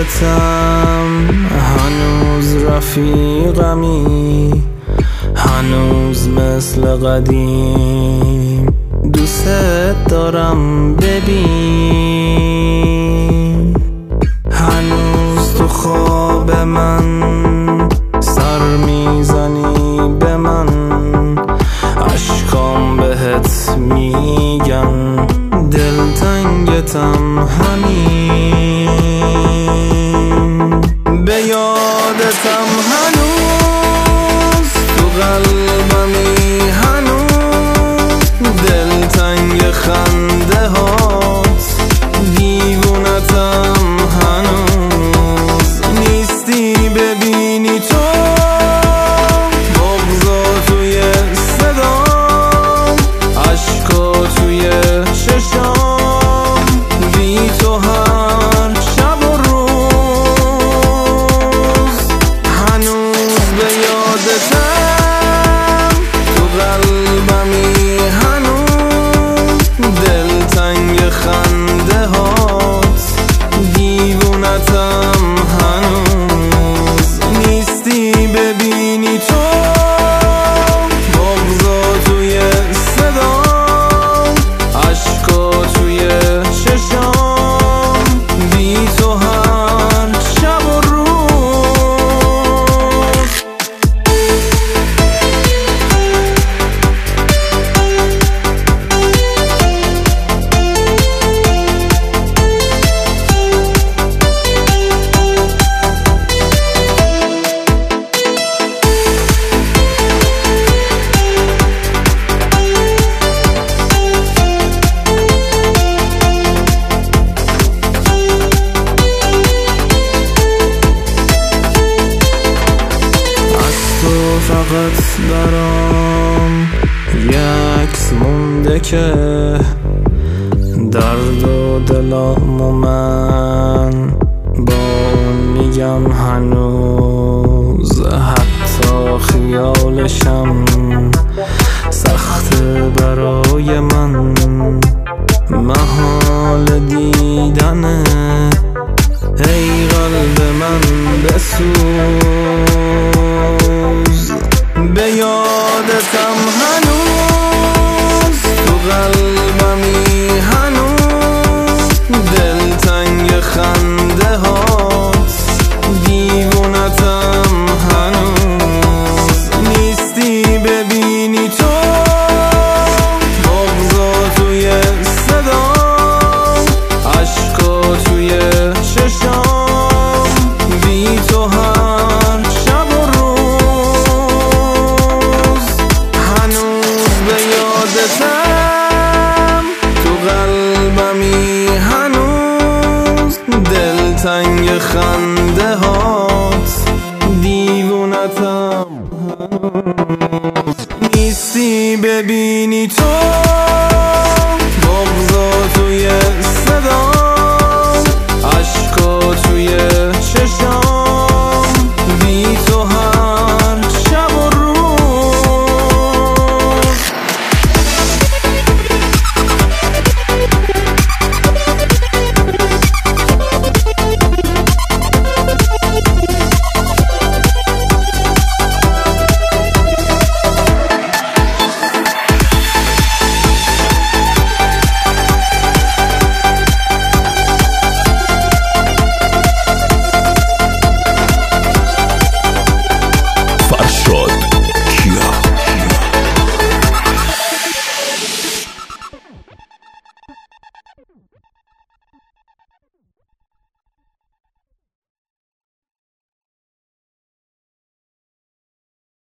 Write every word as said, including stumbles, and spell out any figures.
یادتم هنوز رفیقمی، هنوز مثل قدیم دوست دارم ببین. هنوز تو خواب من سر میزنی به من، اشکام بهت میگن دلتنگتم همین. به یادتم هنوز تو قلبمی، هنوز دلتنگ خنده هات، دیوونتم هنوز نیستی ببینی تو بغضا توی صدام، عشقا توی چشام، بی تو هر شب و روز. هنوز به یادتم تو قلبمی، هنوز دلتنگ خنده هات، دیوونتم هنوز نیستی ببینی تو بغضا توی صدام، عشقا توی چشام، بی تو هر شب و روز. فقط برام یک عکس مونده که درد و دلام و من با اون میگم هنوز، حتی خیالشم سخته برای من، محال دیدنه. ای قلب من بسوز، به یادتم هنوز تو قلبمی، هنوز دلتنگ خنده هات، دیوونتم هنوز نیستی ببینی تو بغضا توی صدام، عشقا توی چشام، بی تو هر شب و روز. هنوز به یادتم تو قلبمی، هنوز دلتنگ خنده هات، دیوونتم هنوز نیستی ببینی تو بغضا توی صدا.